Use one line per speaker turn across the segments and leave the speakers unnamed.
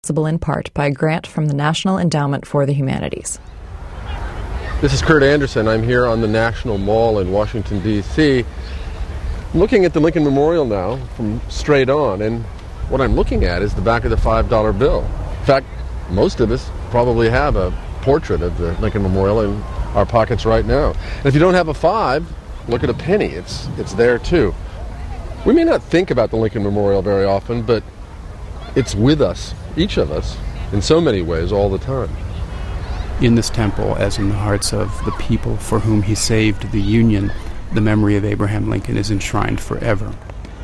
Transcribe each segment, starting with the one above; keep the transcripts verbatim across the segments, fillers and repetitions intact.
Possible in part by a grant from the National Endowment for the Humanities.
This is Kurt Anderson. I'm here on the National Mall in Washington, D C, looking at the Lincoln Memorial now from straight on, and what I'm looking at is the back of the five dollar bill. In fact, most of us probably have a portrait of the Lincoln Memorial in our pockets right now. And if you don't have a five, look at a penny. It's, it's there too. We may not think about the Lincoln Memorial very often, but it's with us, each of us, in so many ways all the time.
In this temple, as in the hearts of the people for whom he saved the Union, the memory of Abraham Lincoln is enshrined forever.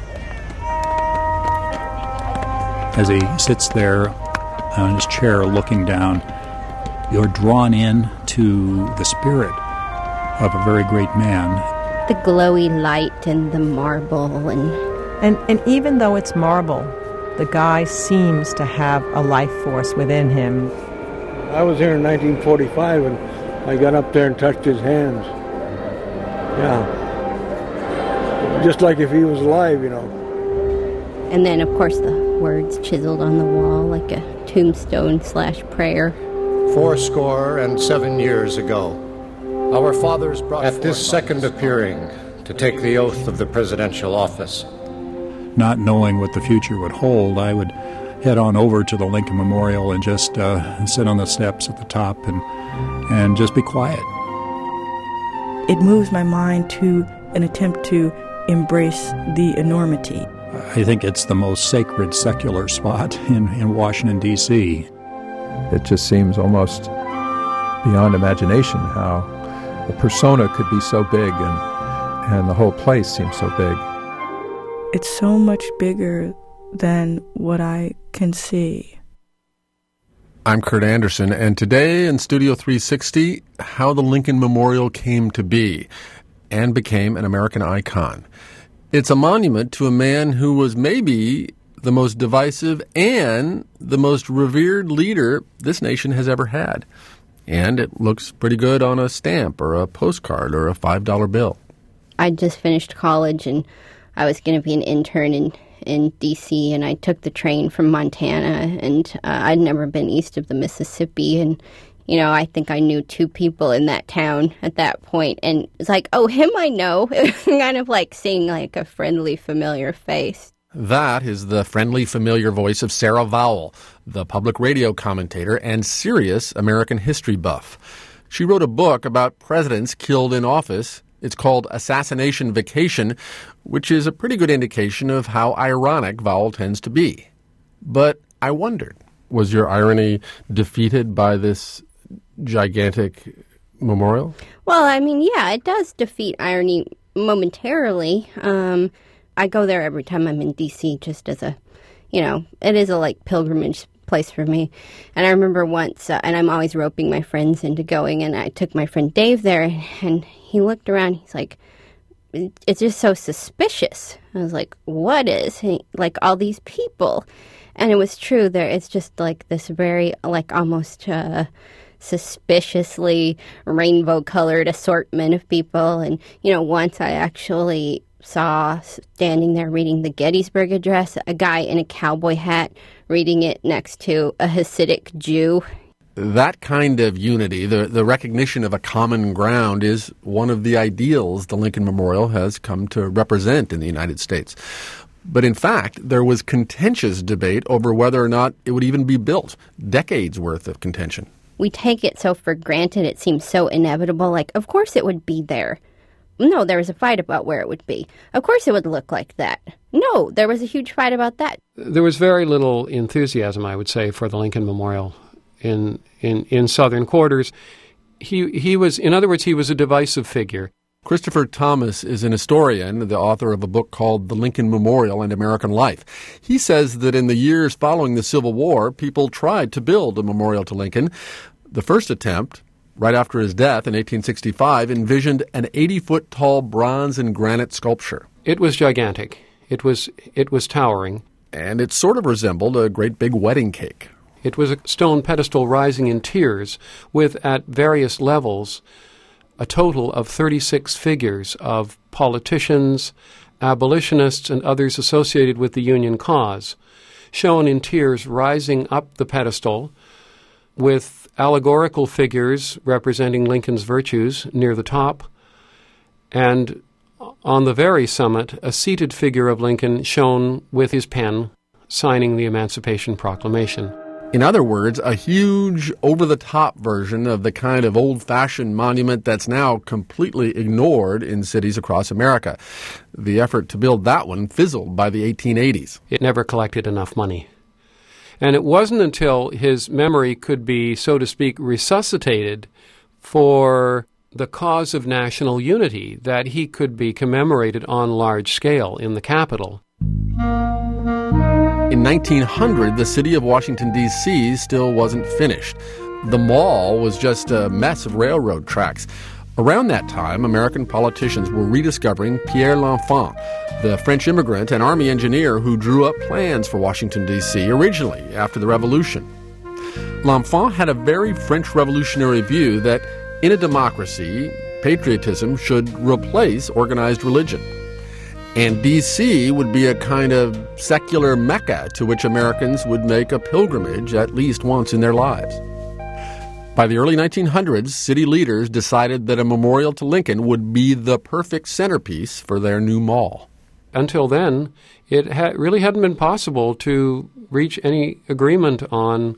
As he sits there on his chair looking down, you're drawn in to the spirit of a very great man.
The glowy light and the marble. And,
and, and even though it's marble, the guy seems to have a life force within him.
I was here in nineteen forty-five, and I got up there and touched his hands. Yeah. Just like if he was alive, you know.
And then, of course, the words chiseled on the wall like a tombstone slash prayer.
Fourscore and seven years ago, our fathers brought at this second appearing to take the oath of the presidential office.
Not knowing what the future would hold, I would head on over to the Lincoln Memorial and just uh, sit on the steps at the top and and just be quiet.
It moves my mind to an attempt to embrace the enormity.
I think it's the most sacred secular spot in, in Washington, D C
It just seems almost beyond imagination how a persona could be so big and, and the whole place seems so big.
It's so much bigger than what I can see.
I'm Kurt Anderson, and today in Studio three sixty, how the Lincoln Memorial came to be and became an American icon. It's a monument to a man who was maybe the most divisive and the most revered leader this nation has ever had. And it looks pretty good on a stamp or a postcard or a five dollar bill.
I just finished college, and I was going to be an intern in, in D C, and I took the train from Montana, and uh, I'd never been east of the Mississippi, and, you know, I think I knew two people in that town at that point, and it's like, oh, him I know. It was kind of like seeing, like, a friendly, familiar face.
That is the friendly, familiar voice of Sarah Vowell, the public radio commentator and serious American history buff. She wrote a book about presidents killed in office. It's called Assassination Vacation, which is a pretty good indication of how ironic Vowell tends to be. But I wondered, was your irony defeated by this gigantic memorial?
Well, I mean, yeah, it does defeat irony momentarily. Um, I go there every time I'm in D C just as a, you know, it is a, like, pilgrimage place for me. And I remember once, uh, and I'm always roping my friends into going, and I took my friend Dave there, and he looked around, he's like, it's just so suspicious. I was like, what is? He, like, all these people. And it was true, there it's just like this very, like, almost uh, suspiciously rainbow-colored assortment of people. And, you know, once I actually saw standing there reading the Gettysburg Address, a guy in a cowboy hat reading it next to a Hasidic Jew.
That kind of unity, the, the recognition of a common ground, is one of the ideals the Lincoln Memorial has come to represent in the United States. But in fact, there was contentious debate over whether or not it would even be built. Decades worth of contention.
We take it so for granted, it seems so inevitable, like, of course it would be there. No, there was a fight about where it would be. Of course it would look like that. No, there was a huge fight about that.
There was very little enthusiasm, I would say, for the Lincoln Memorial in in, in Southern quarters. He he was, in other words, he was a divisive figure.
Christopher Thomas is an historian, the author of a book called The Lincoln Memorial and American Life. He says that in the years following the Civil War, people tried to build a memorial to Lincoln. The first attempt, right after his death in eighteen sixty-five, envisioned an eighty-foot-tall bronze and granite sculpture.
It was gigantic. It was it was towering.
And it sort of resembled a great big wedding cake.
It was a stone pedestal rising in tiers with, at various levels, a total of thirty-six figures of politicians, abolitionists, and others associated with the Union cause, shown in tiers rising up the pedestal with allegorical figures representing Lincoln's virtues near the top, and on the very summit, a seated figure of Lincoln shown with his pen signing the Emancipation Proclamation.
In other words, a huge, over-the-top version of the kind of old-fashioned monument that's now completely ignored in cities across America. The effort to build that one fizzled by the eighteen eighties.
It never collected enough money. And it wasn't until his memory could be, so to speak, resuscitated for the cause of national unity that he could be commemorated on large scale in the Capitol.
In nineteen hundred, the city of Washington, D C still wasn't finished. The mall was just a mess of railroad tracks. Around that time, American politicians were rediscovering Pierre L'Enfant, the French immigrant and army engineer who drew up plans for Washington, D C originally after the Revolution. L'Enfant had a very French revolutionary view that in a democracy, patriotism should replace organized religion. And D C would be a kind of secular Mecca to which Americans would make a pilgrimage at least once in their lives. By the early nineteen hundreds, city leaders decided that a memorial to Lincoln would be the perfect centerpiece for their new mall.
Until then, it ha- really hadn't been possible to reach any agreement on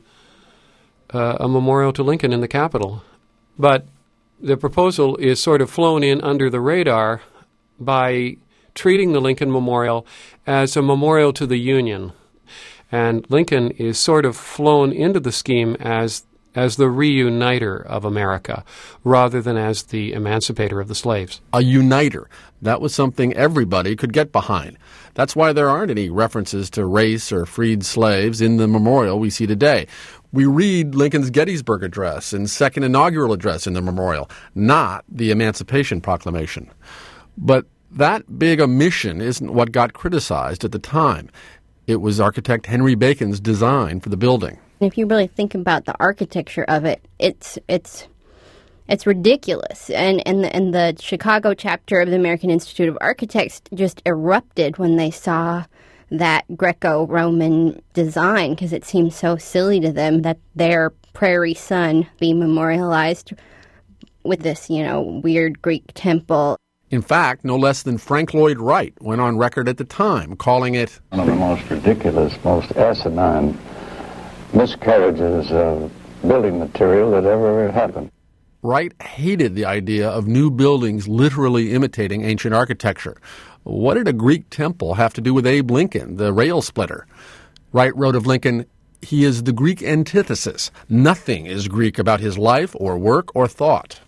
uh, a memorial to Lincoln in the Capitol. But the proposal is sort of flown in under the radar by treating the Lincoln Memorial as a memorial to the Union. And Lincoln is sort of flown into the scheme as as the reuniter of America, rather than as the emancipator of the slaves.
A uniter. That was something everybody could get behind. That's why there aren't any references to race or freed slaves in the memorial we see today. We read Lincoln's Gettysburg Address and Second Inaugural Address in the memorial, not the Emancipation Proclamation. But that big omission isn't what got criticized at the time. It was architect Henry Bacon's design for the building.
If you really think about the architecture of it, it's it's it's ridiculous. And and the, and the Chicago chapter of the American Institute of Architects just erupted when they saw that Greco-Roman design, because it seemed so silly to them that their prairie son be memorialized with this, you know, weird Greek temple.
In fact, no less than Frank Lloyd Wright went on record at the time, calling it
one of the most ridiculous, most asinine miscarriages of building material that ever happened.
Wright hated the idea of new buildings literally imitating ancient architecture. What did a Greek temple have to do with Abe Lincoln, the rail splitter? Wright wrote of Lincoln, "He is the Greek antithesis. Nothing is Greek about his life or work or thought."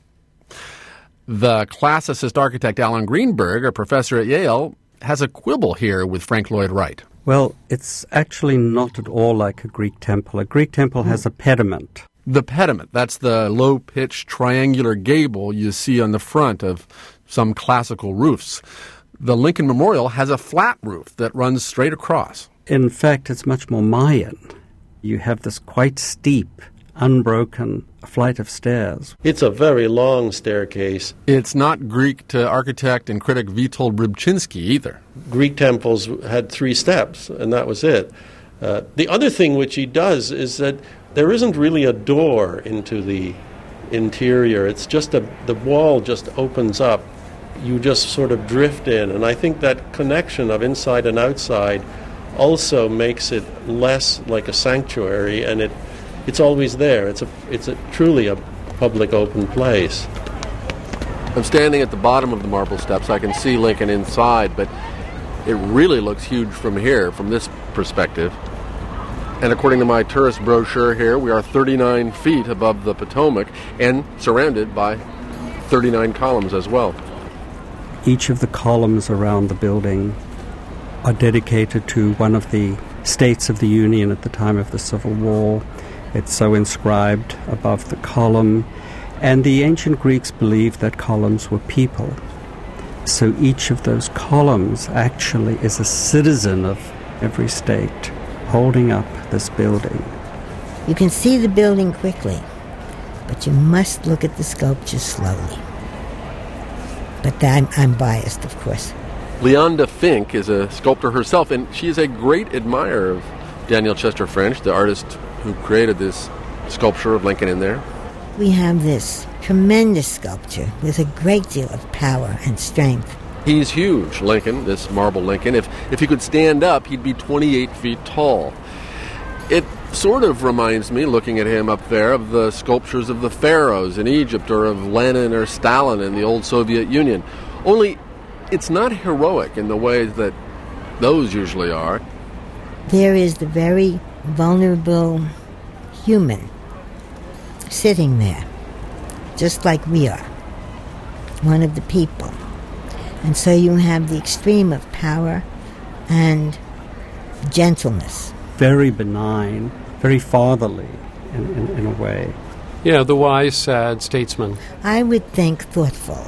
The classicist architect Alan Greenberg, a professor at Yale, has a quibble here with Frank Lloyd Wright.
Well, it's actually not at all like a Greek temple. A Greek temple has a pediment.
The pediment, that's the low-pitched triangular gable you see on the front of some classical roofs. The Lincoln Memorial has a flat roof that runs straight across.
In fact, it's much more Mayan. You have this quite steep, unbroken flight of stairs.
It's a very long staircase.
It's not Greek to architect and critic Witold Rybczynski either.
Greek temples had three steps, and that was it. Uh, the other thing which he does is that there isn't really a door into the interior. It's just a, the wall just opens up. You just sort of drift in, and I think that connection of inside and outside also makes it less like a sanctuary, and it It's always there. It's a it's a truly a public open place.
I'm standing at the bottom of the marble steps. I can see Lincoln inside, but it really looks huge from here, from this perspective. And according to my tourist brochure here, we are thirty-nine feet above the Potomac and surrounded by thirty-nine columns as well.
Each of the columns around the building are dedicated to one of the states of the Union at the time of the Civil War. It's so inscribed above the column. And the ancient Greeks believed that columns were people. So each of those columns actually is a citizen of every state holding up this building.
You can see the building quickly, but you must look at the sculptures slowly. But I'm, I'm biased, of course.
Leonda Fink is a sculptor herself, and she is a great admirer of Daniel Chester French, the artist who created this sculpture of Lincoln in there.
We have this tremendous sculpture with a great deal of power and strength.
He's huge, Lincoln, this marble Lincoln. If, if he could stand up, he'd be twenty-eight feet tall. It sort of reminds me, looking at him up there, of the sculptures of the pharaohs in Egypt or of Lenin or Stalin in the old Soviet Union. Only it's not heroic in the way that those usually are.
There is the very vulnerable human sitting there, just like we are, one of the people. And so you have the extreme of power and gentleness.
Very benign, very fatherly in, in, in a way.
Yeah, the wise, sad statesman.
I would think thoughtful.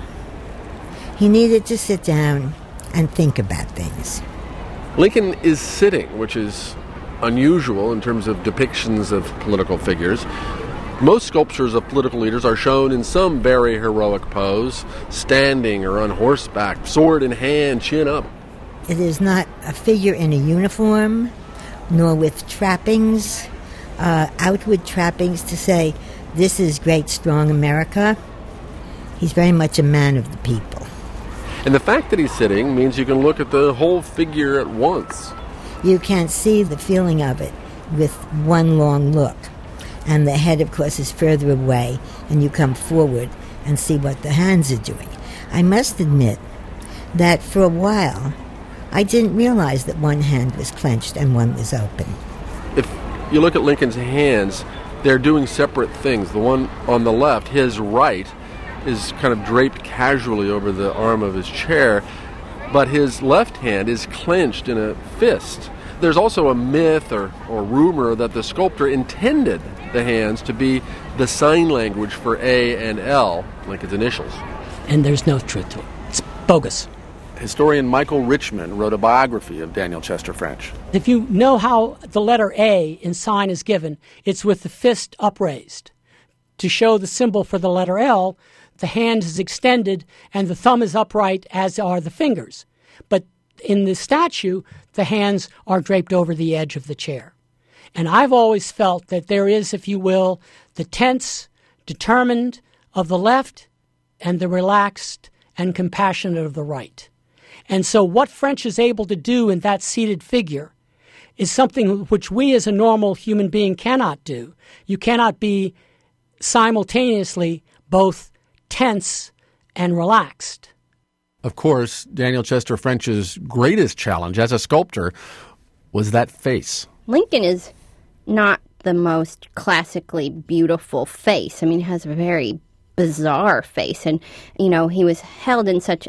He needed to sit down and think about things.
Lincoln is sitting, which is unusual in terms of depictions of political figures. Most sculptures of political leaders are shown in some very heroic pose, standing or on horseback, sword in hand, chin up.
It is not a figure in a uniform, nor with trappings, uh, outward trappings to say, this is great, strong America. He's very much a man of the people.
And the fact that he's sitting means you can look at the whole figure at once.
You can't see the feeling of it with one long look. And the head, of course, is further away, and you come forward and see what the hands are doing. I must admit that for a while, I didn't realize that one hand was clenched and one was open.
If you look at Lincoln's hands, they're doing separate things. The one on the left, his right, is kind of draped casually over the arm of his chair, but his left hand is clenched in a fist. There's also a myth or, or rumor that the sculptor intended the hands to be the sign language for A and L, Lincoln's initials.
And there's no truth to it. It's bogus.
Historian Michael Richman wrote a biography of Daniel Chester French.
If you know how the letter A in sign is given, it's with the fist upraised. To show the symbol for the letter L, the hand is extended and the thumb is upright, as are the fingers. But in the statue, the hands are draped over the edge of the chair. And I've always felt that there is, if you will, the tense, determined of the left and the relaxed and compassionate of the right. And so what French is able to do in that seated figure is something which we as a normal human being cannot do. You cannot be simultaneously both tense and relaxed.
Of course, Daniel Chester French's greatest challenge as a sculptor was that face.
Lincoln is not the most classically beautiful face. I mean, he has a very bizarre face. And, you know, he was held in such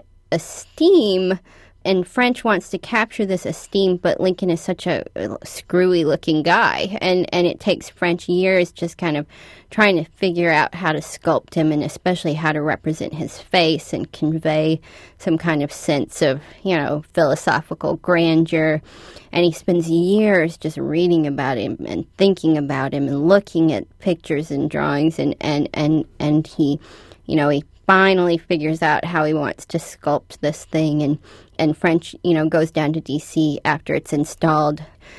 esteem, and French wants to capture this esteem, but Lincoln is such a screwy-looking guy. And, and it takes French years just kind of trying to figure out how to sculpt him, and especially how to represent his face and convey some kind of sense of, you know, philosophical grandeur. And he spends years just reading about him and thinking about him and looking at pictures and drawings, and, and, and, and he, you know, he finally figures out how he wants to sculpt this thing, and, and French, you know, goes down to D C after it's installed,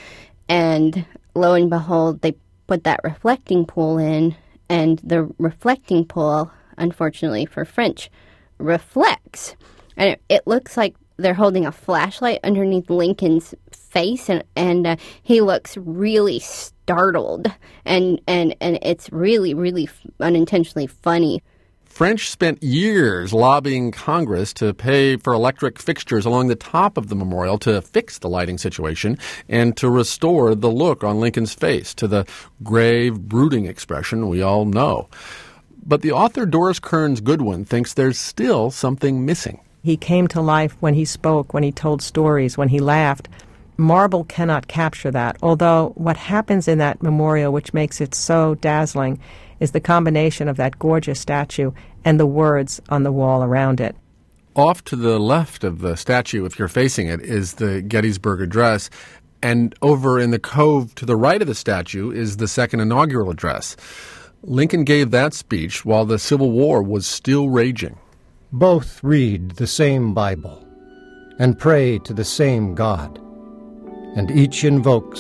and lo and behold, they put that reflecting pool in, and the reflecting pool, unfortunately for French, reflects. And it, it looks like they're holding a flashlight underneath Lincoln's face, and, and uh, he looks really startled, and, and, and it's really, really f- unintentionally funny.
French spent years lobbying Congress to pay for electric fixtures along the top of the memorial to fix the lighting situation and to restore the look on Lincoln's face to the grave, brooding expression we all know. But the author Doris Kearns Goodwin thinks there's still something missing.
He came to life when he spoke, when he told stories, when he laughed. Marble cannot capture that, although what happens in that memorial, which makes it so dazzling, is the combination of that gorgeous statue and the words on the wall around it.
Off to the left of the statue, if you're facing it, is the Gettysburg Address, and over in the cove to the right of the statue is the second inaugural address. Lincoln gave that speech while the Civil War was still raging.
Both read the same Bible and pray to the same God, and each invokes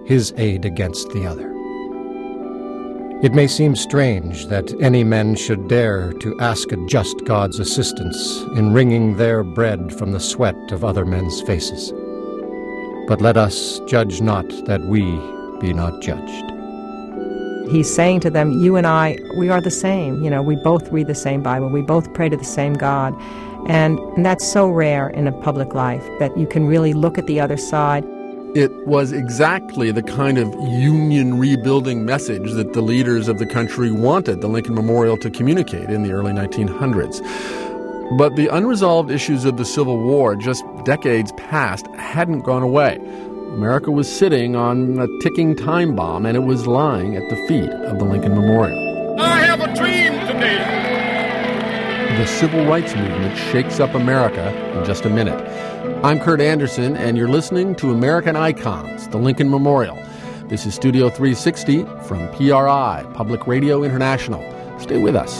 his aid against the other. It may seem strange that any men should dare to ask a just God's assistance in wringing their bread from the sweat of other men's faces. But let us judge not that we be not judged.
He's saying to them, you and I, we are the same. You know, we both read the same Bible. We both pray to the same God. And, and that's so rare in a public life, that you can really look at the other side.
It was exactly the kind of union rebuilding message that the leaders of the country wanted the Lincoln Memorial to communicate in the early nineteen hundreds. But the unresolved issues of the Civil War, just decades past, hadn't gone away. America was sitting on a ticking time bomb, and it was lying at the feet of the Lincoln Memorial.
I have a dream today.
The Civil Rights Movement shakes up America in just a minute. I'm Kurt Andersen, and you're listening to American Icons, the Lincoln Memorial. This is Studio three sixty from P R I, Public Radio International. Stay with us.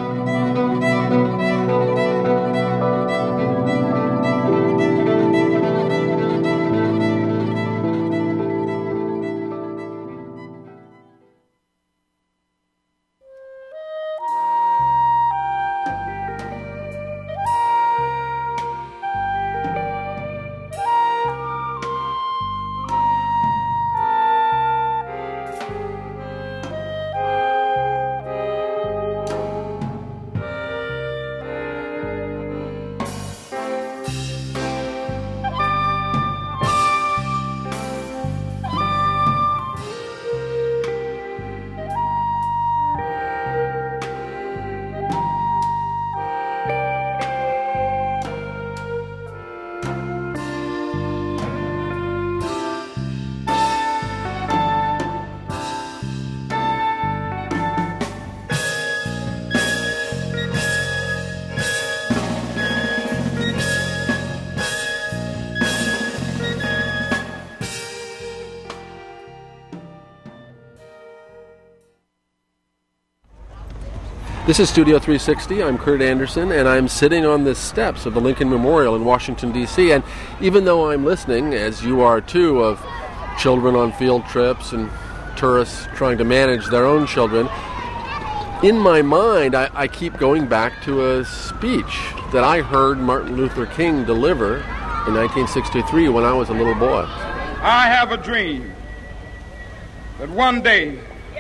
This is Studio three sixty. I'm Kurt Andersen, and I'm sitting on the steps of the Lincoln Memorial in Washington, D C And even though I'm listening, as you are too, of children on field trips and tourists trying to manage their own children, in my mind, I, I keep going back to a speech that I heard Martin Luther King deliver in nineteen sixty-three when I was a little boy.
I have a dream that one day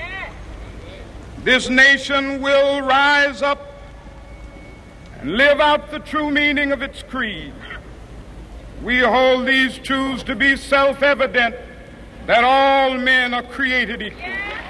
this nation will rise up and live out the true meaning of its creed. We hold these truths to be self-evident, that all men are created equal.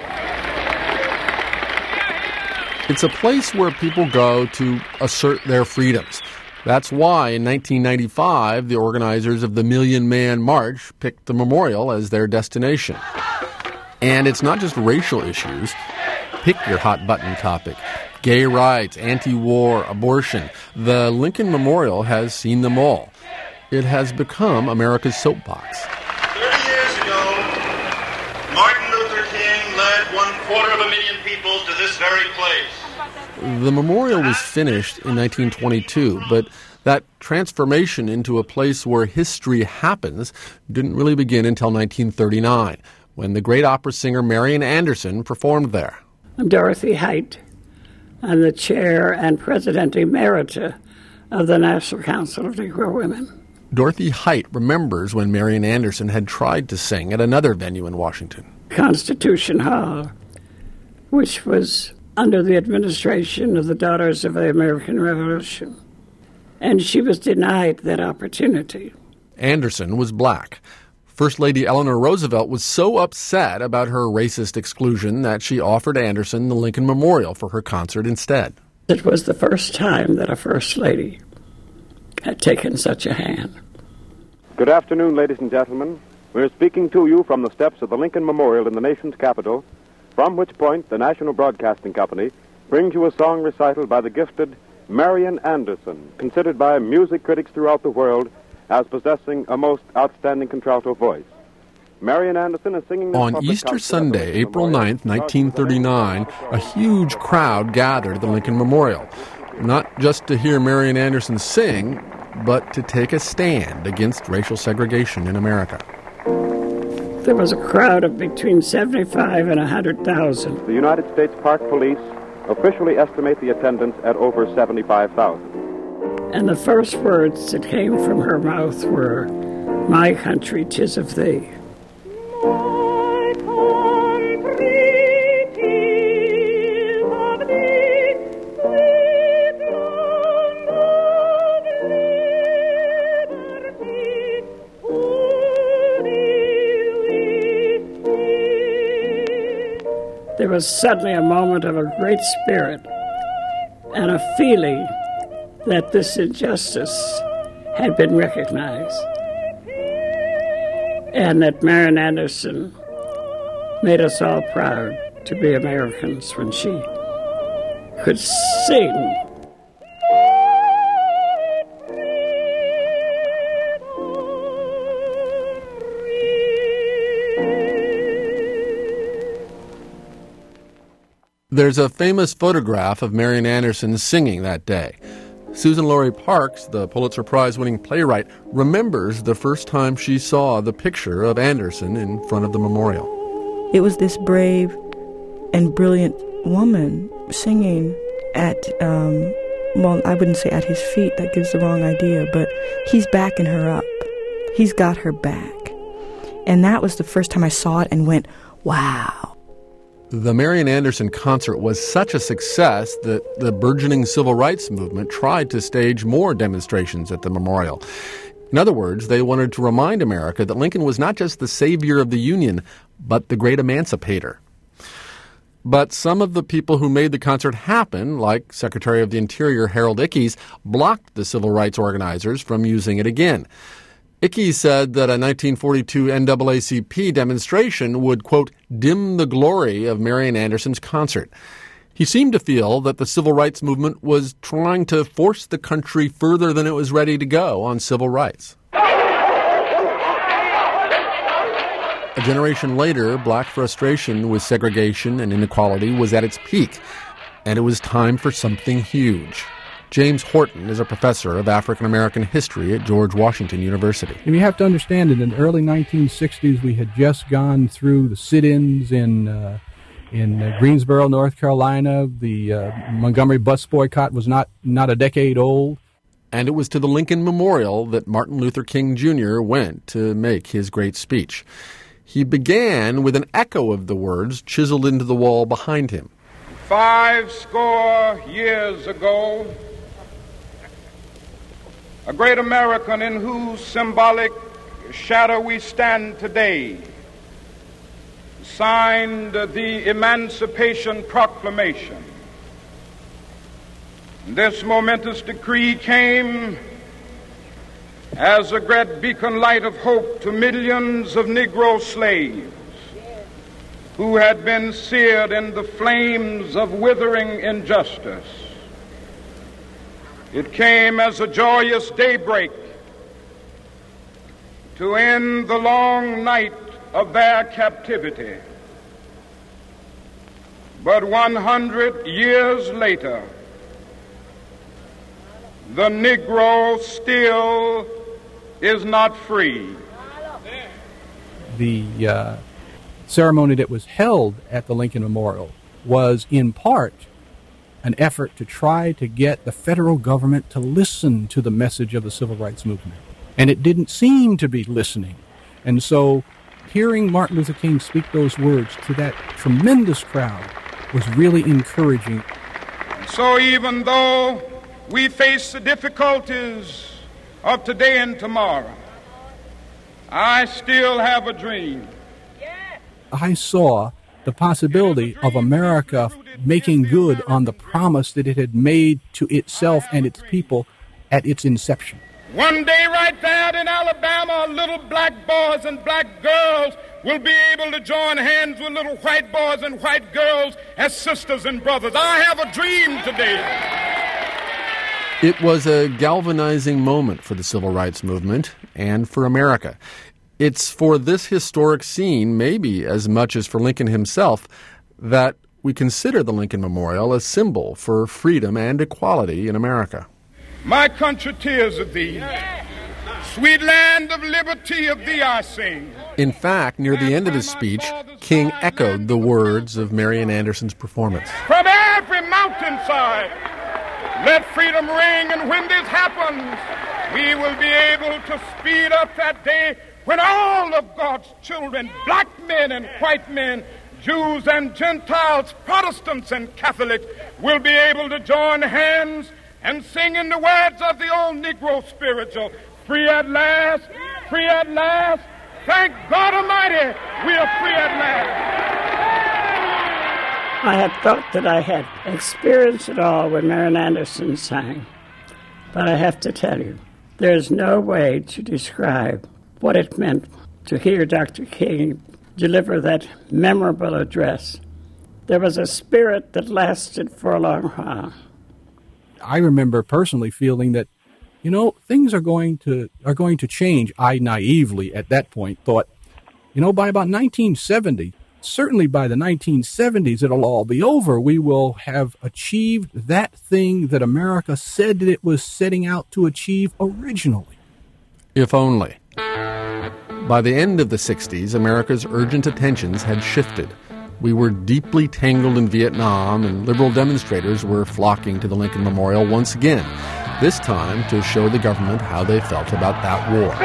It's a place where people go to assert their freedoms. That's why in nineteen ninety-five, the organizers of the Million Man March picked the memorial as their destination. And it's not just racial issues. Pick your hot-button topic. Gay rights, anti-war, abortion. The Lincoln Memorial has seen them all. It has become America's soapbox.
Thirty years ago, Martin Luther King led one quarter of a million people to this very place.
The memorial was finished in nineteen twenty-two, but that transformation into a place where history happens didn't really begin until nineteen thirty-nine, when the great opera singer Marian Anderson performed there.
I'm Dorothy Height. I'm the chair and president emerita of the National Council of Negro Women.
Dorothy Height remembers when Marian Anderson had tried to sing at another venue in Washington.
Constitution Hall, which was under the administration of the Daughters of the American Revolution. And she was denied that opportunity.
Anderson was black. First Lady Eleanor Roosevelt was so upset about her racist exclusion that she offered Anderson the Lincoln Memorial for her concert instead.
It was the first time that a First Lady had taken such a hand.
Good afternoon, ladies and gentlemen. We're speaking to you from the steps of the Lincoln Memorial in the nation's capital, from which point the National Broadcasting Company brings you a song recital by the gifted Marian Anderson, considered by music critics throughout the world as possessing a most outstanding contralto voice. Marian Anderson is singing
on Easter Sunday, April ninth, nineteen thirty-nine, a huge crowd gathered at the Lincoln Memorial, not just to hear Marian Anderson sing, but to take a stand against racial segregation in America.
There was a crowd of between seventy-five and one hundred thousand.
The United States Park Police officially estimate the attendance at over seventy-five thousand.
And the first words that came from her mouth were, "My country, 'tis of thee." There was suddenly a moment of a great spirit and a feeling that this injustice had been recognized, and that Marian Anderson made us all proud to be Americans when she could sing.
There's a famous photograph of Marian Anderson singing that day. Susan-Lori Parks, the Pulitzer Prize-winning playwright, remembers the first time she saw the picture of Anderson in front of the memorial.
It was this brave and brilliant woman singing at, um, well, I wouldn't say at his feet, that gives the wrong idea, but he's backing her up. He's got her back. And that was the first time I saw it and went, wow.
The Marian Anderson concert was such a success that the burgeoning civil rights movement tried to stage more demonstrations at the memorial. In other words, they wanted to remind America that Lincoln was not just the savior of the Union, but the great emancipator. But some of the people who made the concert happen, like Secretary of the Interior Harold Ickes, blocked the civil rights organizers from using it again. Ickes said that a nineteen forty-two N double A C P demonstration would, quote, dim the glory of Marian Anderson's concert. He seemed to feel that the civil rights movement was trying to force the country further than it was ready to go on civil rights. A generation later, black frustration with segregation and inequality was at its peak, and it was time for something huge. James Horton is a professor of African American history at George Washington University.
And you have to understand that in the early nineteen sixties, we had just gone through the sit-ins in uh, in uh, Greensboro, North Carolina. The uh, Montgomery bus boycott was not, not a decade old.
And it was to the Lincoln Memorial that Martin Luther King Junior went to make his great speech. He began with an echo of the words chiseled into the wall behind him.
Five score years ago, a great American in whose symbolic shadow we stand today signed the Emancipation Proclamation. This momentous decree came as a great beacon light of hope to millions of Negro slaves who had been seared in the flames of withering injustice. It came as a joyous daybreak to end the long night of their captivity. But one hundred years later, the Negro still is not free.
The uh, ceremony that was held at the Lincoln Memorial was in part an effort to try to get the federal government to listen to the message of the civil rights movement. And it didn't seem to be listening. And so hearing Martin Luther King speak those words to that tremendous crowd was really encouraging.
So even though we face the difficulties of today and tomorrow, I still have a dream.
I saw the possibility of America making good on the promise that it had made to itself and its people at its inception.
One day right there in Alabama, little black boys and black girls will be able to join hands with little white boys and white girls as sisters and brothers. I have a dream today.
It was a galvanizing moment for the civil rights movement and for America. It's for this historic scene, maybe as much as for Lincoln himself, that we consider the Lincoln Memorial a symbol for freedom and equality in America.
My country tears of thee, Sweet land of liberty, of thee I sing.
In fact, near the end of his speech, King echoed the words of Marian Anderson's performance.
From every mountainside, let freedom ring, and when this happens, we will be able to speed up that day when all of God's children, black men and white men, Jews and Gentiles, Protestants and Catholics, will be able to join hands and sing in the words of the old Negro spiritual, free at last, free at last, thank God Almighty, we are free at last.
I had thought that I had experienced it all when Marian Anderson sang, but I have to tell you, there's no way to describe what it meant to hear Doctor King deliver that memorable address. There was a spirit that lasted for a long while.
I remember personally feeling that, you know, things are going to are going to change. I naively at that point thought, you know, by about nineteen seventy, certainly by the nineteen seventies, it'll all be over. We will have achieved that thing that America said that it was setting out to achieve originally.
If only. By the end of the sixties, America's urgent attentions had shifted. We were deeply tangled in Vietnam, and liberal demonstrators were flocking to the Lincoln Memorial once again, this time to show the government how they felt about that war.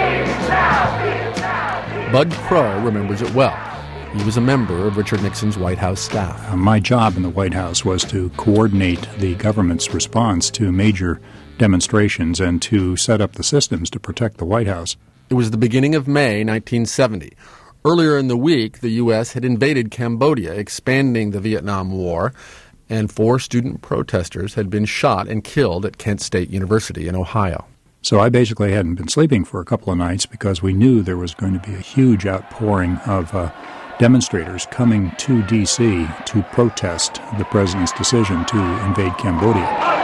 Bud Crow remembers it well. He was a member of Richard Nixon's White House staff.
Uh, my job in the White House was to coordinate the government's response to major demonstrations and to set up the systems to protect the White House.
It was the beginning of May nineteen seventy. Earlier in the week, the U S had invaded Cambodia, expanding the Vietnam War, and four student protesters had been shot and killed at Kent State University in Ohio.
So I basically hadn't been sleeping for a couple of nights because we knew there was going to be a huge outpouring of uh, demonstrators coming to D C to protest the president's decision to invade Cambodia.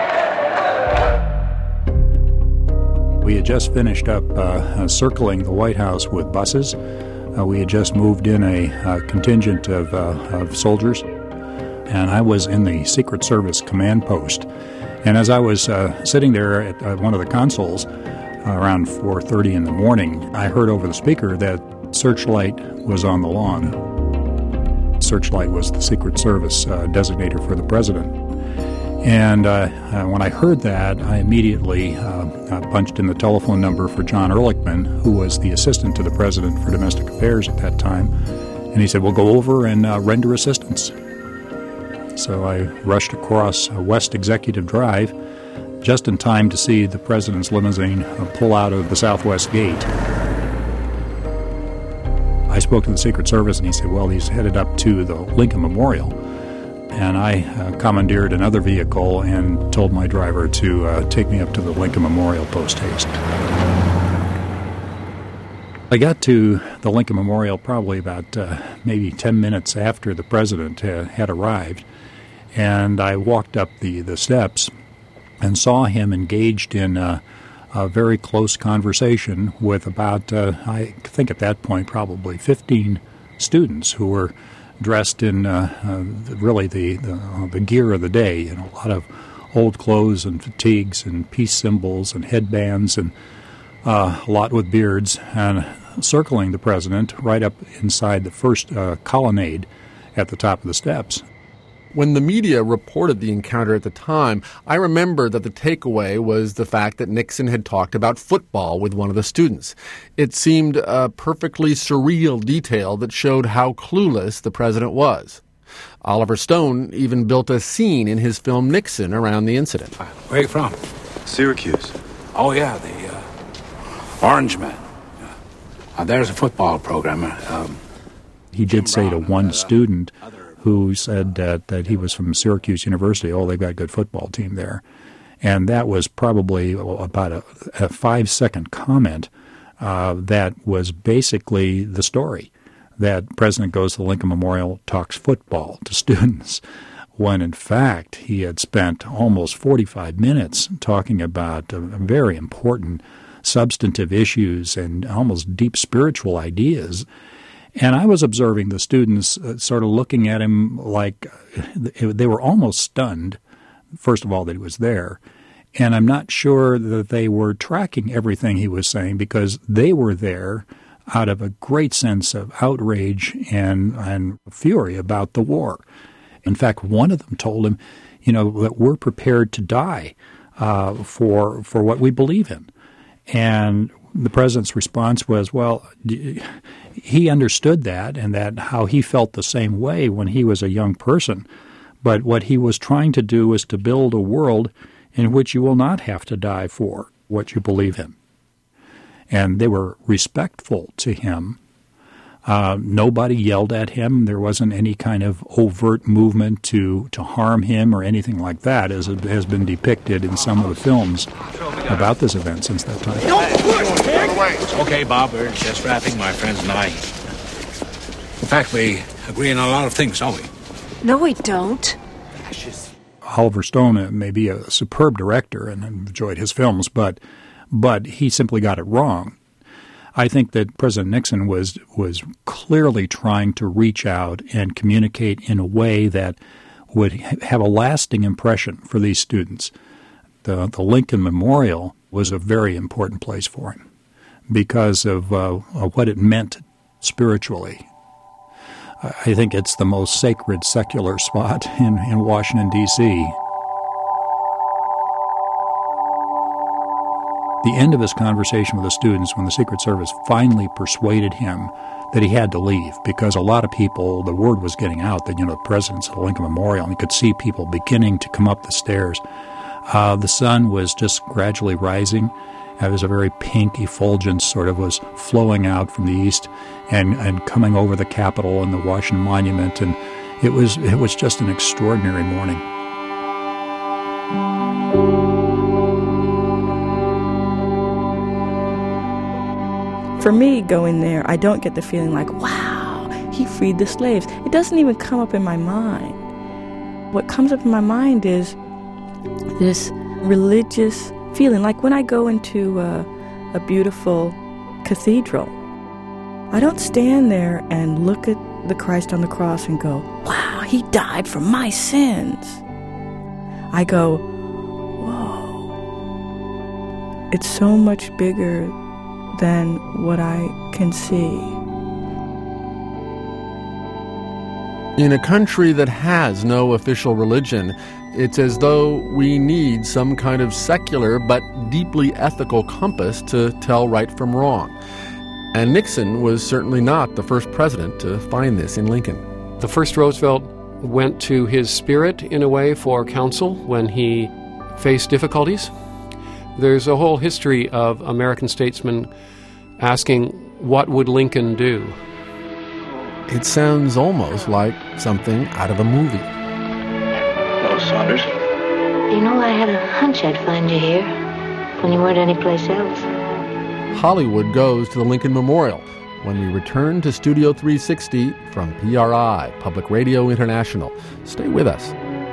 We had just finished up uh, uh, circling the White House with buses. Uh, we had just moved in a uh, contingent of, uh, of soldiers, and I was in the Secret Service command post. And as I was uh, sitting there at uh, one of the consoles uh, around four thirty in the morning, I heard over the speaker that Searchlight was on the lawn. Searchlight was the Secret Service uh, designator for the president. And uh, uh, when I heard that, I immediately uh, uh, punched in the telephone number for John Ehrlichman, who was the assistant to the president for domestic affairs at that time. And he said, "We'll go over and uh, render assistance." So I rushed across uh, West Executive Drive just in time to see the president's limousine uh, pull out of the southwest gate. I spoke to the Secret Service, and he said, well, he's headed up to the Lincoln Memorial. And I uh, commandeered another vehicle and told my driver to uh, take me up to the Lincoln Memorial post haste. I got to the Lincoln Memorial probably about uh, maybe ten minutes after the president uh, had arrived, and I walked up the, the steps and saw him engaged in uh, a very close conversation with about, uh, I think at that point, probably fifteen students who were dressed in uh, uh, really the, the, uh, the gear of the day, you know, a lot of old clothes and fatigues and peace symbols and headbands, and uh, a lot with beards, and circling the president right up inside the first uh, colonnade at the top of the steps.
When the media reported the encounter at the time, I remember that the takeaway was the fact that Nixon had talked about football with one of the students. It seemed a perfectly surreal detail that showed how clueless the president was. Oliver Stone even built a scene in his film Nixon around the incident.
Where are you from? Syracuse. Oh, yeah, the uh, Orange Man. Uh, there's a football program. Um,
he did say to one student who said that, that he was from Syracuse University, oh, they've got a good football team there. And that was probably about a, a five-second comment uh, that was basically the story, that President goes to the Lincoln Memorial, talks football to students, when in fact he had spent almost forty-five minutes talking about uh, very important substantive issues and almost deep spiritual ideas. And I was observing the students uh, sort of looking at him like they were almost stunned, first of all, that he was there, And I'm not sure that they were tracking everything he was saying because they were there out of a great sense of outrage and, and fury about the war. In fact, one of them told him, you know, that we're prepared to die uh, for for what we believe in. And the president's response was, well, he understood that and that how he felt the same way when he was a young person. But what he was trying to do is to build a world in which you will not have to die for what you believe in. And they were respectful to him. Uh, nobody yelled at him. There wasn't any kind of overt movement to, to harm him or anything like that, as it has been depicted in some of the films about this event since that time.
Don't push, Dick! Okay, Bob, we're just wrapping, my friends and I. In fact, we agree on a lot of things, don't we?
No, we don't.
Oliver Stone may be a superb director, and I've enjoyed his films, but but he simply got it wrong. I think that President Nixon was was clearly trying to reach out and communicate in a way that would have a lasting impression for these students. The, the Lincoln Memorial was a very important place for him because of, uh, of what it meant spiritually. I think it's the most sacred secular spot in, in Washington, D C The end of his conversation with the students, when the Secret Service finally persuaded him that he had to leave, because a lot of people, the word was getting out that, you know, the president's at the Lincoln Memorial, and you could see people beginning to come up the stairs. Uh, the sun was just gradually rising. It was a very pink effulgence sort of was flowing out from the east and, and coming over the Capitol and the Washington Monument, and it was it was just an extraordinary morning.
For me, going there, I don't get the feeling like, wow, he freed the slaves. It doesn't even come up in my mind. What comes up in my mind is this religious feeling, like when I go into a, a beautiful cathedral, I don't stand there and look at the Christ on the cross and go, wow, he died for my sins. I go, whoa, it's so much bigger than what I can see.
In a country that has no official religion, it's as though we need some kind of secular but deeply ethical compass to tell right from wrong. And Nixon was certainly not the first president to find this in Lincoln.
The first Roosevelt went to his spirit, in a way, for counsel when he faced difficulties. There's a whole history of American statesmen asking, what would Lincoln do?
It sounds almost like something out of a movie.
Hello, Saunders.
You know, I had a hunch I'd find you here when you weren't anyplace else.
Hollywood goes to the Lincoln Memorial when we return to Studio three sixty from P R I, Public Radio International. Stay with us.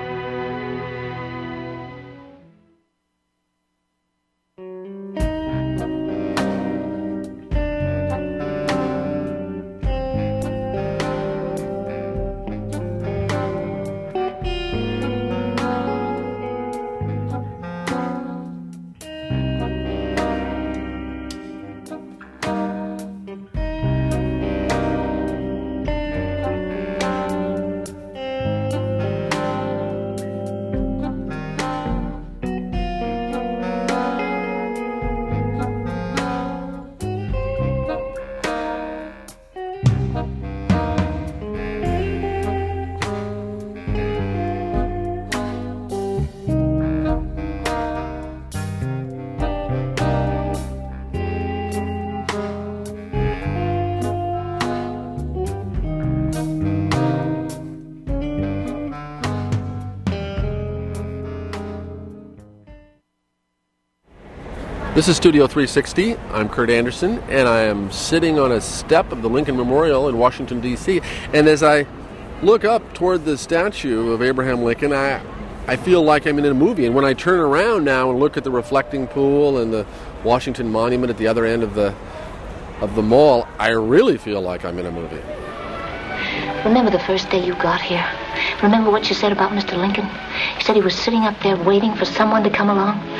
This is Studio three sixty. I'm Kurt Anderson, and I am sitting on a step of the Lincoln Memorial in Washington, D C And as I look up toward the statue of Abraham Lincoln, I, I feel like I'm in a movie. And when I turn around now and look at the reflecting pool and the Washington Monument at the other end of the of the mall, I really feel like I'm in a movie.
Remember the first day you got here? Remember what you said about Mister Lincoln? You said he was sitting up there waiting for someone to come along?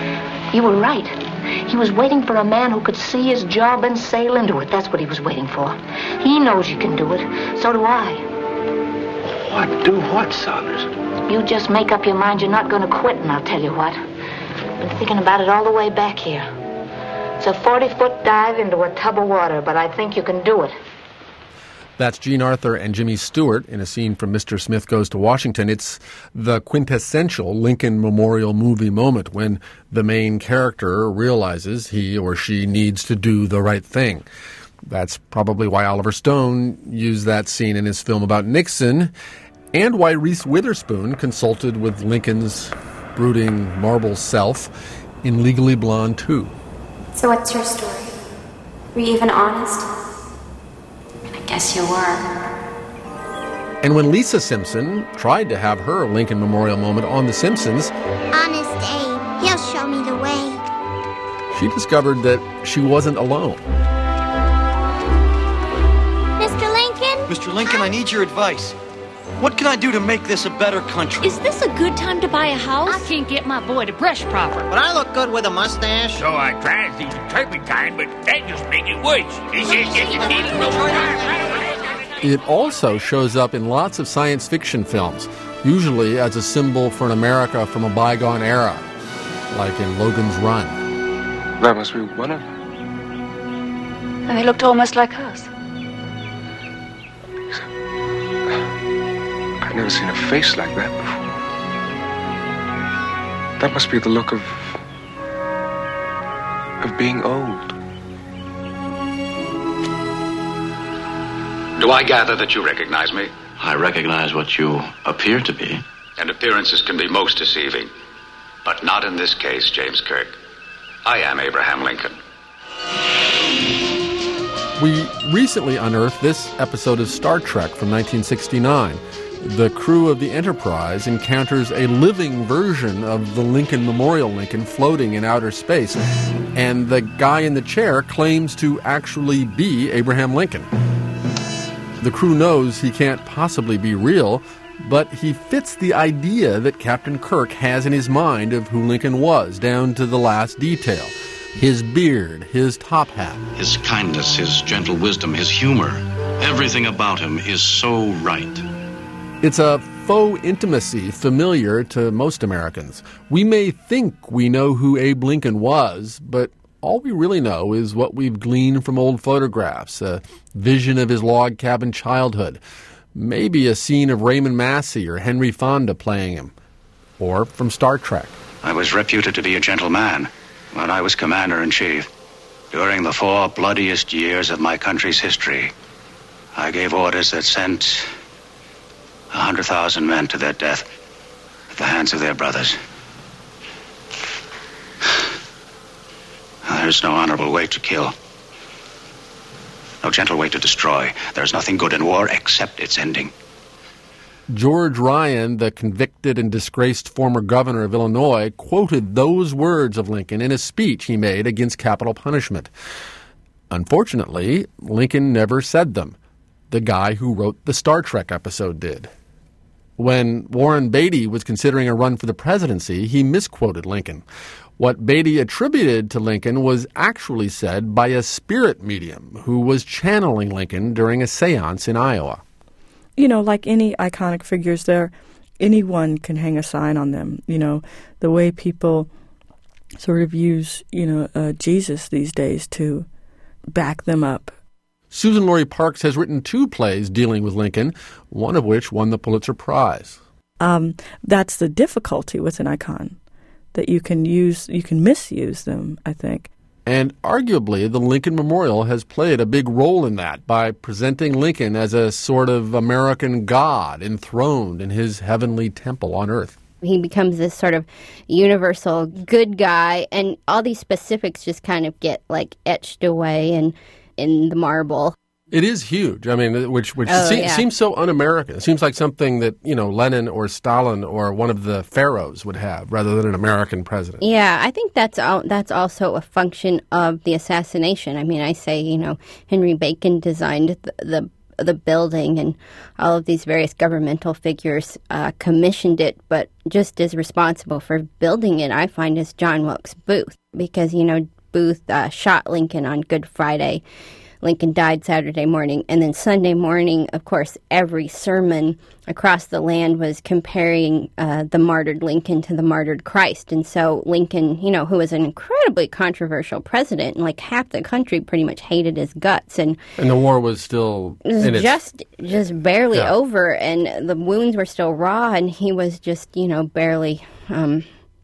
You were right. He was waiting for a man who could see his job and sail into it. That's what he was waiting for. He knows you can do it. So do I.
What? Do what, Saunders?
You just make up your mind you're not going to quit, and I'll tell you what. I've been thinking about it all the way back here. It's a forty-foot dive into a tub of water, but I think you can do it.
That's Jean Arthur and Jimmy Stewart in a scene from Mister Smith Goes to Washington. It's the quintessential Lincoln Memorial movie moment when the main character realizes he or she needs to do the right thing. That's probably why Oliver Stone used that scene in his film about Nixon, and why Reese Witherspoon consulted with Lincoln's brooding marble self in Legally Blonde two.
So what's your story? Were you even honest? I guess you were.
And when Lisa Simpson tried to have her Lincoln Memorial moment on The Simpsons,
Honest Abe, he'll show me the way.
she discovered that she wasn't alone.
Mister Lincoln?
Mister Lincoln, I need your advice. What can I do to make this a better country?
Is this a good time to buy a house? I can't get my boy to brush proper.
But I look good with a mustache.
So I tried to use turpentine, but that just made it worse. He says that you need a little time.
It also shows up in lots of science fiction films, usually as a symbol for an America from a bygone era, like in Logan's Run.
That must be one of them.
And they looked almost like us.
I've never seen a face like that before. That must be the look of... of being old.
Do I gather that you recognize me?
I recognize what you appear to be.
And appearances can be most deceiving. But not in this case, James Kirk. I am Abraham Lincoln.
We recently unearthed this episode of Star Trek from nineteen sixty-nine. The crew of the Enterprise encounters a living version of the Lincoln Memorial Lincoln floating in outer space, and the guy in the chair claims to actually be Abraham Lincoln. The crew knows he can't possibly be real, but he fits the idea that Captain Kirk has in his mind of who Lincoln was, down to the last detail. His beard, his top hat.
His kindness, his gentle wisdom, his humor. Everything about him is so right.
It's a faux intimacy familiar to most Americans. We may think we know who Abe Lincoln was, but all we really know is what we've gleaned from old photographs, a vision of his log cabin childhood, maybe a scene of Raymond Massey or Henry Fonda playing him, or from Star Trek.
I was reputed to be a gentleman when I was commander-in-chief. During the four bloodiest years of my country's history, I gave orders that sent a hundred thousand men to their death at the hands of their brothers. There's no honorable way to kill. No gentle way to destroy. There's nothing good in war except its ending.
George Ryan, the convicted and disgraced former governor of Illinois, quoted those words of Lincoln in a speech he made against capital punishment. Unfortunately, Lincoln never said them. The guy who wrote the Star Trek episode did. When Warren Beatty was considering a run for the presidency, he misquoted Lincoln. What Beatty attributed to Lincoln was actually said by a spirit medium who was channeling Lincoln during a seance in Iowa.
You know, like any iconic figures there, anyone can hang a sign on them. You know, the way people sort of use, you know, uh, Jesus these days to back them up.
Susan Laurie Parks has written two plays dealing with Lincoln, one of which won the Pulitzer Prize.
Um, that's the difficulty with an icon, that you can use, you can misuse them, I think.
And arguably, the Lincoln Memorial has played a big role in that by presenting Lincoln as a sort of American god enthroned in his heavenly temple on earth.
He becomes this sort of universal good guy, and all these specifics just kind of get, like, etched away in, in the marble.
It is huge. I mean, which which
oh,
se-
yeah.
seems so un-American. It seems like something that, you know, Lenin or Stalin or one of the pharaohs would have rather than an American president.
Yeah, I think that's all, that's also a function of the assassination. I mean, I say, you know, Henry Bacon designed the, the the building, and all of these various governmental figures uh, commissioned it. But just as responsible for building it, I find, is John Wilkes Booth, because, you know, Booth uh, shot Lincoln on Good Friday. Lincoln died Saturday morning. And then Sunday morning, of course, every sermon across the land was comparing uh, the martyred Lincoln to the martyred Christ. And so Lincoln, you know, who was an incredibly controversial president, and like half the country pretty much hated his guts. And,
and the war was still
it was
in
just,
its...
just barely
yeah.
over. And the wounds were still raw, and he was just, you know, barely... Um,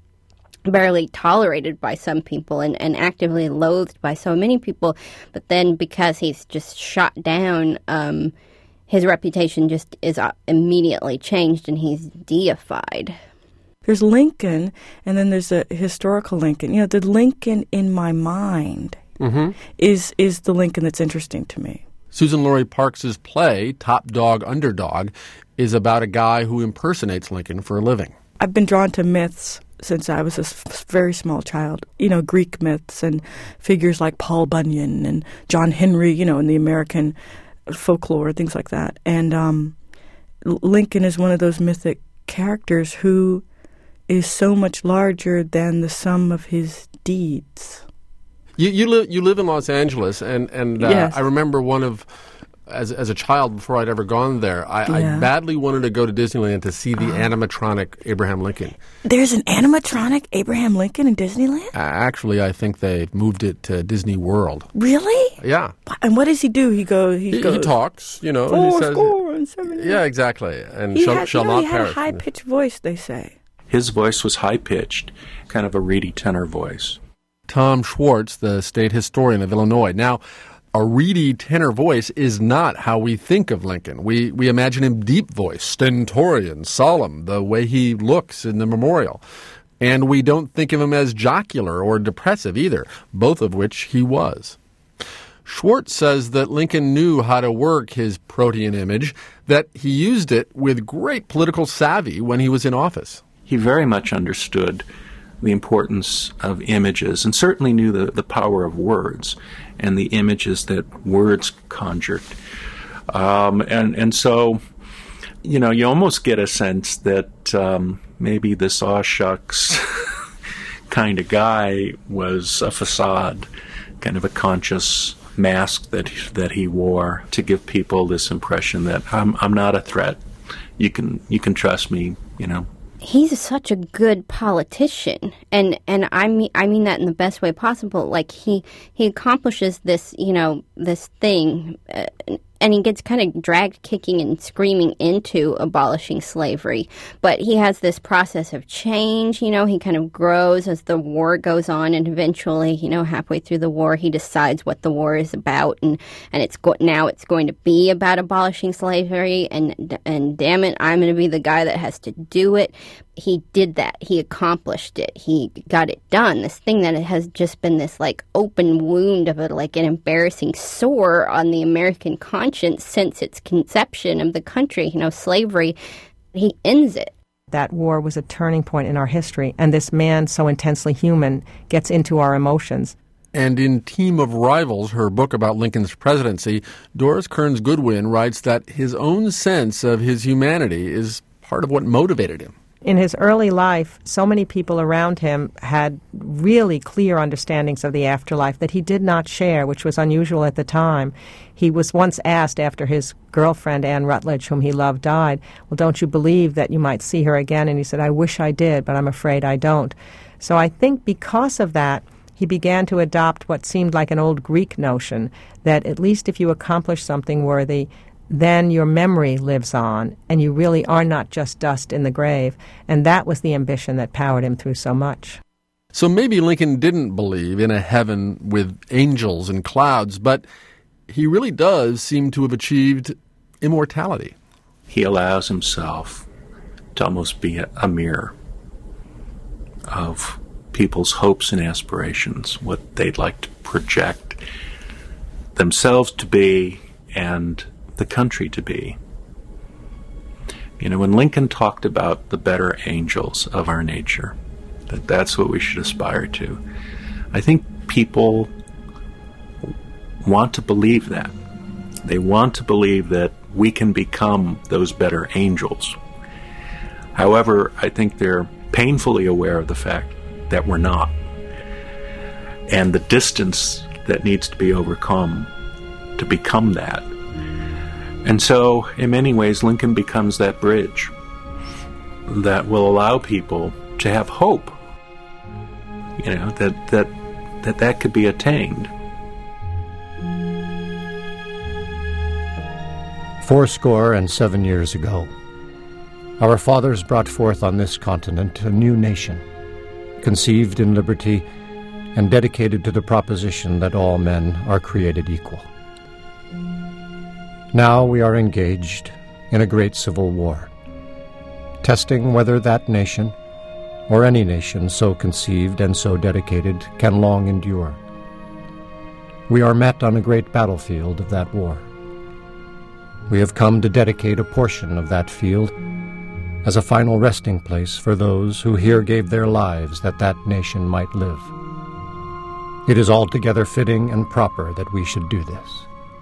barely tolerated by some people and, and actively loathed by so many people. But then because he's just shot down, um, his reputation just is uh, immediately changed, and he's deified.
There's Lincoln, and then there's a historical Lincoln. You know, the Lincoln in my mind
mm-hmm.
is is the Lincoln that's interesting to me.
Suzan-Lori Parks' play, Top Dog, Underdog, is about a guy who impersonates Lincoln for a living.
I've been drawn to myths since I was a very small child. You know, Greek myths and figures like Paul Bunyan and John Henry, you know, in the American folklore, things like that. And um, Lincoln is one of those mythic characters who is so much larger than the sum of his deeds.
You you live you live in Los Angeles, and and uh,
yes.
I remember one of as as a child, before I'd ever gone there, I,
yeah.
I badly wanted to go to Disneyland to see the uh, animatronic Abraham Lincoln.
There's an animatronic Abraham Lincoln in Disneyland?
Uh, actually, I think they moved it to Disney World.
Really?
Yeah.
And what does he do? He go. He,
he,
goes.
he talks. You know.
Four
he says,
score and seven.
Yeah, exactly. And
he
shall,
had,
shall
you know,
not
he had
perish.
a high pitched voice, they say.
His voice was high pitched, kind of a reedy tenor voice.
Tom Schwartz, the state historian of Illinois. Now, a reedy tenor voice is not how we think of Lincoln. We we imagine him deep voice, stentorian, solemn, the way he looks in the memorial. And we don't think of him as jocular or depressive either, both of which he was. Schwartz says that Lincoln knew how to work his protean image, that he used it with great political savvy when he was in office.
He very much understood the importance of images, and certainly knew the, the power of words and the images that words conjured. Um, and, and so, you know, you almost get a sense that um, maybe this aw shucks kind of guy was a facade, kind of a conscious mask that that he wore to give people this impression that I'm I'm not a threat. You can you can trust me, you know.
He's such a good politician, and and I mean I mean that in the best way possible. Like he he accomplishes this, you know, this thing, uh, and he gets kind of dragged kicking and screaming into abolishing slavery. But he has this process of change. You know, he kind of grows as the war goes on, and eventually, you know, halfway through the war, he decides what the war is about, and and it's go- now it's going to be about abolishing slavery, and and damn it, I'm going to be the guy that has to do it. He did that. He accomplished it. He got it done. This thing that has just been this like open wound of a, like an embarrassing sore on the American conscience since its conception of the country, you know, slavery. He ends it.
That war was a turning point in our history, and this man, so intensely human, gets into our emotions.
And in Team of Rivals, her book about Lincoln's presidency, Doris Kearns Goodwin writes that his own sense of his humanity is part of what motivated him.
In his early life, so many people around him had really clear understandings of the afterlife that he did not share, which was unusual at the time. He was once asked after his girlfriend, Anne Rutledge, whom he loved, died, well, don't you believe that you might see her again? And he said, I wish I did, but I'm afraid I don't. So I think because of that, he began to adopt what seemed like an old Greek notion that at least if you accomplish something worthy, then your memory lives on, and you really are not just dust in the grave. And that was the ambition that powered him through so much.
So maybe Lincoln didn't believe in a heaven with angels and clouds, but he really does seem to have achieved immortality.
He allows himself to almost be a, a mirror of people's hopes and aspirations, what they'd like to project themselves to be and the country to be. You know, when Lincoln talked about the better angels of our nature, that that's what we should aspire to, I think people want to believe that.
They want to believe that we can become those better angels. However, I think they're painfully aware of the fact that we're not, and the distance that needs to be overcome to become that. And so, in many ways, Lincoln becomes that bridge that will allow people to have hope, you know, that that that, that could be attained.
Fourscore and seven years ago, our fathers brought forth on this continent a new nation, conceived in liberty and dedicated to the proposition that all men are created equal. Now we are engaged in a great civil war, testing whether that nation, or any nation so conceived and so dedicated, can long endure. We are met on a great battlefield of that war. We have come to dedicate a portion of that field as a final resting place for those who here gave their lives that that nation might live. It is altogether fitting and proper that we should do this.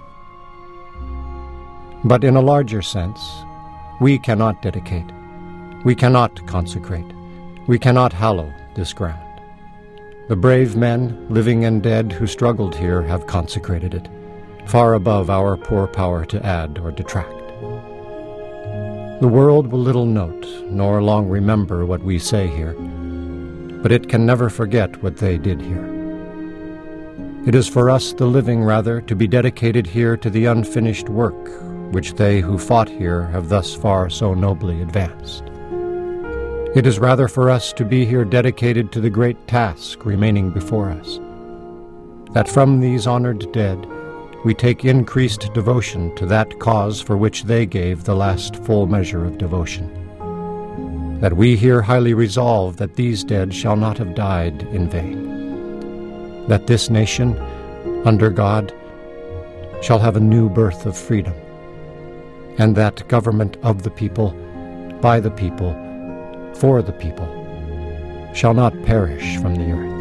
But in a larger sense, we cannot dedicate, we cannot consecrate, we cannot hallow this ground. The brave men, living and dead, who struggled here have consecrated it, far above our poor power to add or detract. The world will little note, nor long remember what we say here, but it can never forget what they did here. It is for us, the living, rather, to be dedicated here to the unfinished work which they who fought here have thus far so nobly advanced. It is rather for us to be here dedicated to the great task remaining before us, that from these honored dead we take increased devotion to that cause for which they gave the last full measure of devotion, that we here highly resolve that these dead shall not have died in vain, that this nation, under God, shall have a new birth of freedom, and that government of the people, by the people, for the people, shall not perish from the earth.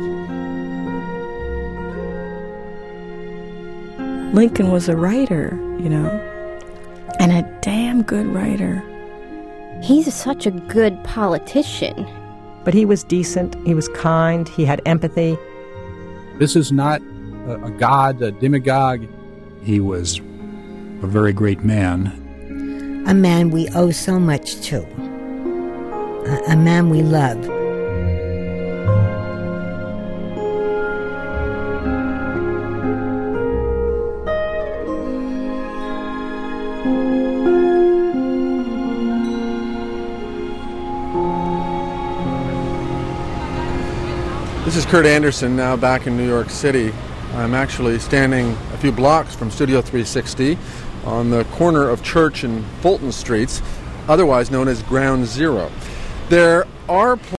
Lincoln was a writer, you know, and a damn good writer.
He's such a good politician.
But he was decent, he was kind, he had empathy.
This is not a, a god, a demagogue.
He was a very great man.
A man we owe so much to. A, a man we love.
This is Kurt Anderson, now back in New York City. I'm actually standing a few blocks from Studio three sixty on the corner of Church and Fulton Streets, otherwise known as Ground Zero. There are